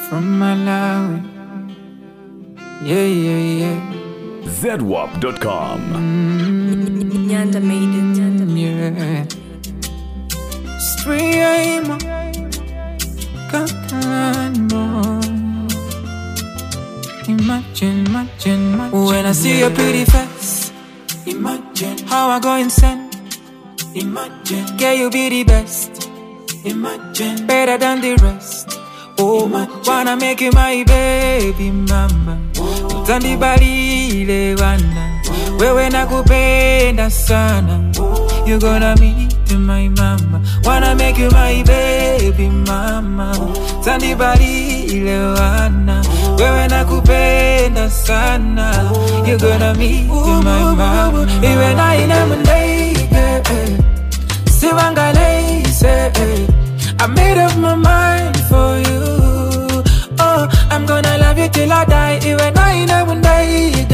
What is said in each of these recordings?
from Malawi. Yeah. ZWAP.com. Nyanda made it. Yeah. Stream. Kakan boy. Imagine. When I see your pretty face, imagine how I go insane. Imagine, can you be the best? Imagine, better than the rest. Oh, wanna make you my baby mama. Utandibalile wana, wewe nakupenda sana. You gonna meet my mama. Wanna make you my baby mama. Utandibalile wana, wewe nakupenda sana. You gonna meet my mama. Iwe na ina mundege, siwangalese. I made up my mind for you. Oh, I'm gonna love you till I die. Even I never die.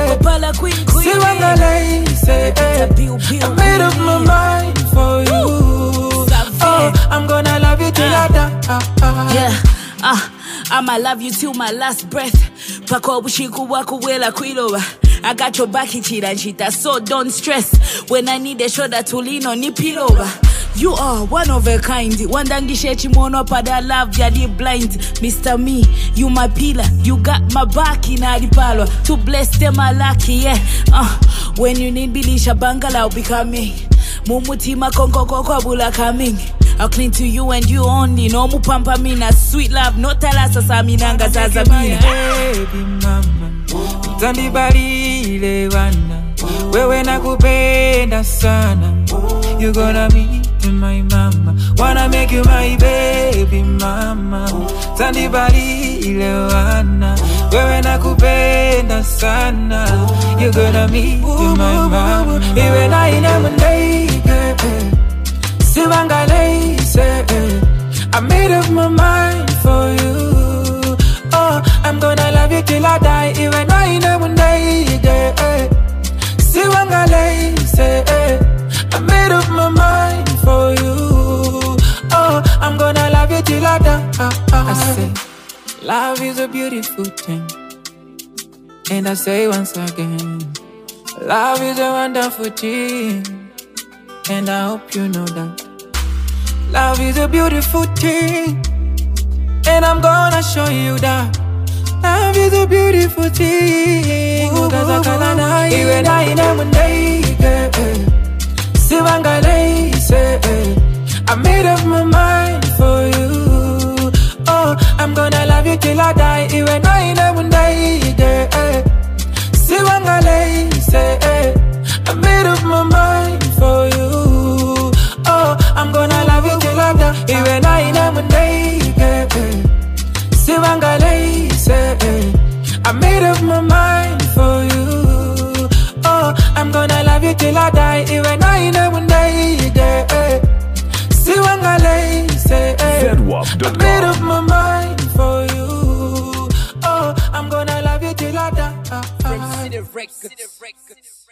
Siwangalese. I made up my mind for you. Oh, I'm gonna love you till I die. Yeah, I'ma love you till my last breath. Pako bushiku wako wela kwiloba. I got your back, chita, so don't stress. When I need a shoulder to lean on, ni pillow. You are one of a kind. Wandangishe chimono pada love ya di blind. Mr. Me, you my pillar. You got my back in adipalo. To bless them I lucky, yeah. When you need bilisha bangala, I'll be coming. Mumutima konko bula coming. I'll cling to you and you only. No mupampa mina. Sweet love, no talasa saminanga zazamina. Baby mama, utandibalile wana, wewe nakupenda sana. You gonna meet my mama. Wanna make you my baby mama. Utandibalile wana, wewe nakupenda sana. You gonna meet my mama. Iwe na ina mundege, siwangalese. I made up my mind for you. Oh, I'm gonna love you till I die. Even I never die. Siwangalese. I made up my mind for you. Oh, I'm gonna love you till I die. I say, love is a beautiful thing. And I say once again, love is a wonderful thing. And I hope you know that. Love is a beautiful thing. And I'm gonna show you that. Love is a beautiful thing. Iwe na ina mundege, siwangalese. I made up my mind for you. Oh, I'm gonna love you till I die. Iwe na ina mundege, siwangalese. I made up my mind for you. Oh, I'm gonna love you till I die. Iwe na ina mundege, siwangalese. I made up my mind for you. Oh, I'm gonna love you till I die. Even I never die. Siwangalese. I made up my mind for you. Oh, I'm gonna love you till I die. From City Records.